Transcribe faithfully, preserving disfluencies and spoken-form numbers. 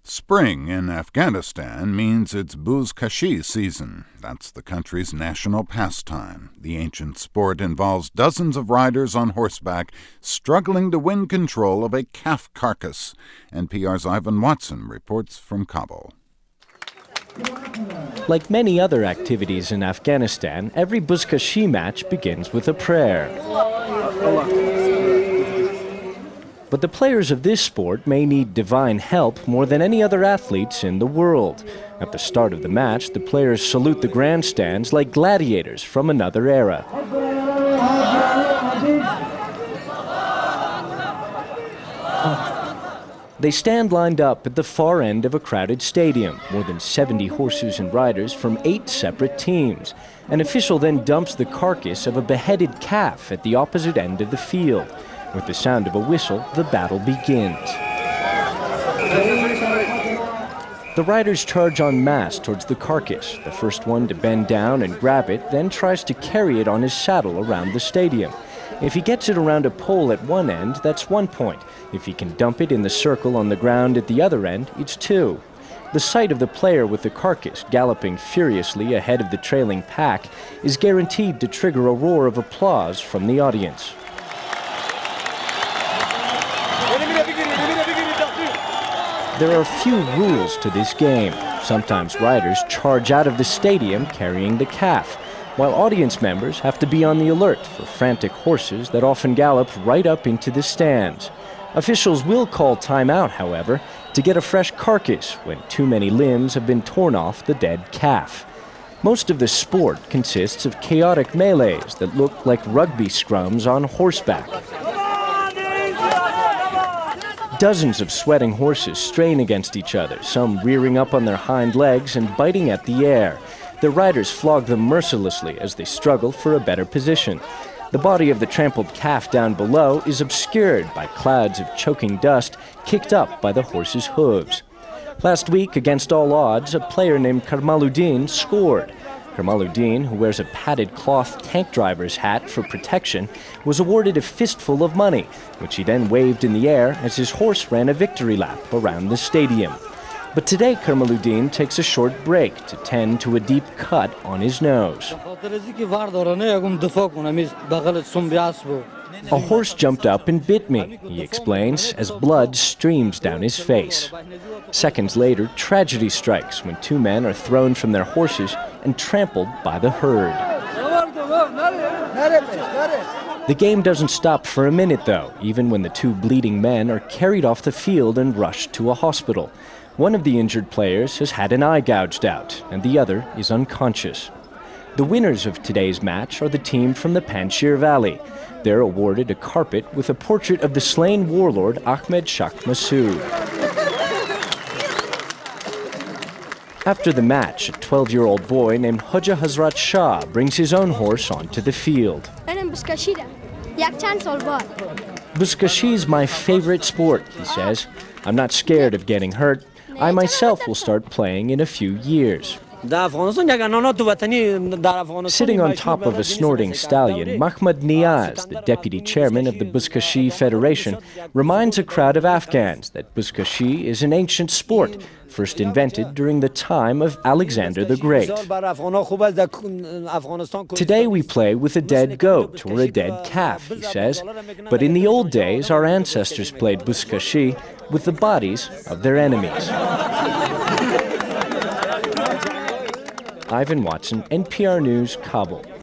Spring in Afghanistan means it's Buzkashi season. That's the country's national pastime. The ancient sport involves dozens of riders on horseback struggling to win control of a calf carcass. N P R's Ivan Watson reports from Kabul. Like many other activities in Afghanistan, every Buzkashi match begins with a prayer. But the players of this sport may need divine help more than any other athletes in the world. At the start of the match, the players salute the grandstands like gladiators from another era. They stand lined up at the far end of a crowded stadium, more than seventy horses and riders from eight separate teams. An official then dumps the carcass of a beheaded calf at the opposite end of the field. With the sound of a whistle, the battle begins. The riders charge en masse towards the carcass. The first one to bend down and grab it then tries to carry it on his saddle around the stadium. If he gets it around a pole at one end, that's one point. If he can dump it in the circle on the ground at the other end, it's two. The sight of the player with the carcass galloping furiously ahead of the trailing pack is guaranteed to trigger a roar of applause from the audience. There are few rules to this game. Sometimes riders charge out of the stadium carrying the calf, while audience members have to be on the alert for frantic horses that often gallop right up into the stands. Officials will call timeout, however, to get a fresh carcass when too many limbs have been torn off the dead calf. Most of the sport consists of chaotic melees that look like rugby scrums on horseback. Dozens of sweating horses strain against each other, some rearing up on their hind legs and biting at the air. The riders flog them mercilessly as they struggle for a better position. The body of the trampled calf down below is obscured by clouds of choking dust kicked up by the horse's hooves. Last week, against all odds, a player named Kamaluddin scored. Kamaluddin, who wears a padded cloth tank driver's hat for protection, was awarded a fistful of money, which he then waved in the air as his horse ran a victory lap around the stadium. But today Kamaluddin takes a short break to tend to a deep cut on his nose. A horse jumped up and bit me, he explains, as blood streams down his face. Seconds later, tragedy strikes when two men are thrown from their horses and trampled by the herd. The game doesn't stop for a minute, though, even when the two bleeding men are carried off the field and rushed to a hospital. One of the injured players has had an eye gouged out, and the other is unconscious. The winners of today's match are the team from the Panjshir Valley. They're awarded a carpet with a portrait of the slain warlord Ahmed Shah Massoud. After the match, a twelve-year-old boy named Hoja Hazrat Shah brings his own horse onto the field. Buzkashi is my favorite sport, he says. I'm not scared of getting hurt. I myself will start playing in a few years. Sitting on top of a snorting stallion, Mahmoud Niaz, the deputy chairman of the Buzkashi Federation, reminds a crowd of Afghans that Buzkashi is an ancient sport, first invented during the time of Alexander the Great. Today we play with a dead goat or a dead calf, he says, but in the old days our ancestors played Buzkashi with the bodies of their enemies. Ivan Watson, N P R News, Kabul.